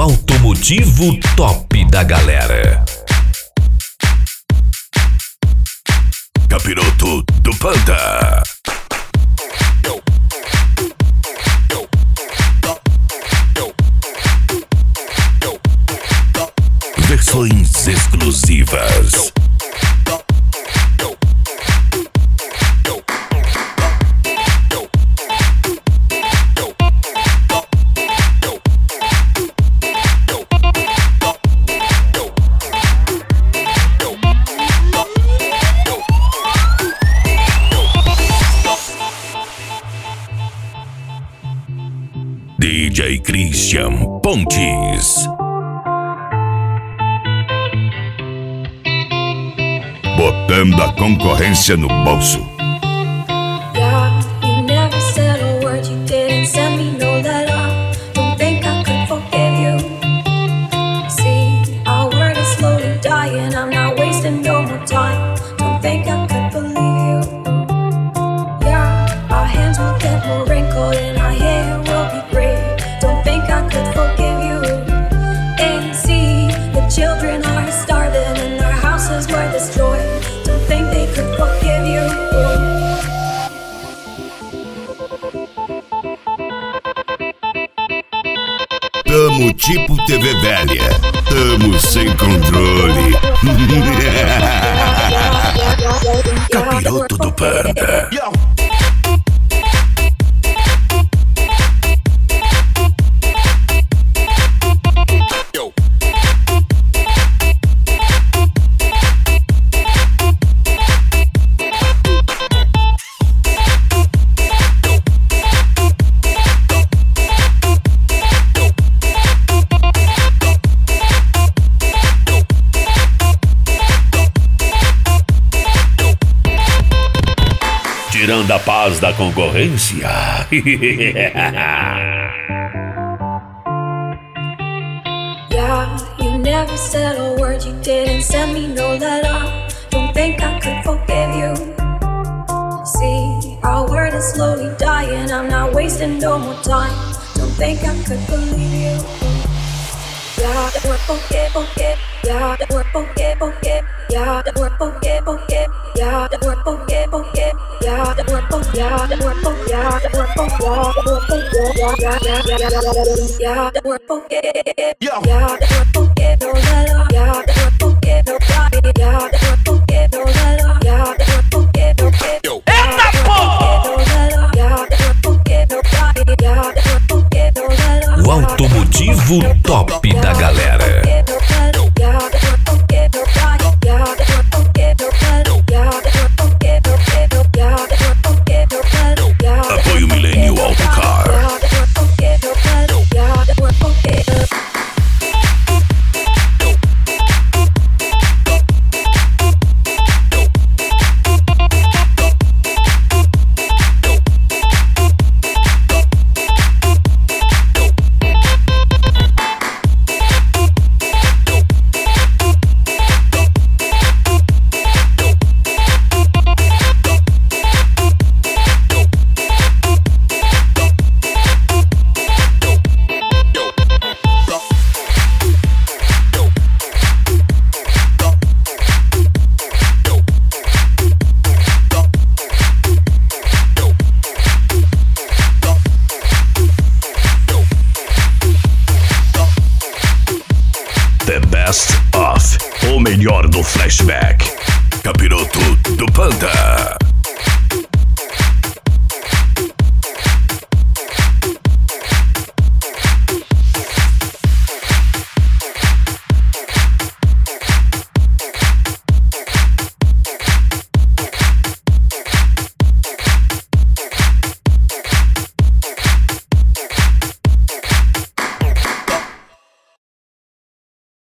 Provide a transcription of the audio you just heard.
Automotivo top da galera. Capiroto do Panda. Versões exclusivas. DJ Christian Pontes. Botando a concorrência no bolso. Yeah, you never said a word, you didn't send me no letter. Don't think I could forgive you. See, our word is slowly dying, I'm not wasting no more time. Don't think I could believe you. Yeah, our hands will get more wrinkled and our hair will be gray. Don't think I could forgive you. And see, the children are starving and their houses were destroyed. Don't think they could forgive you. Tamo tipo TV velha. Tamo sem controle. Capiroto do Panda. Tirando a paz da concorrência. Yeah, you never said a word, you didn't send me no letter. Don't think I could forgive you. See, our word is slowly dying, I'm not wasting no more time. Don't think I could believe you. Yeah, that word forgive. Yeah, that word forgive. Yeah, that word forgive. Yeah, that word forgive. Yeah, that word forgive. Yeah, that word forgive. Yeah, that word forgive. Yeah, that word forgive. Yeah, that word forgive. No letter. Yeah, that word forgive. No body. Yeah, that word forgive. No letter. Yeah, that word forgive. No kid. Eita porra! Yeah, that word forgive. No body. Yeah, that word forgive. No letter. O automotivo top da galera. Apoio Millennium Autocar. The best of. O melhor do flashback. Capiroto do Panda.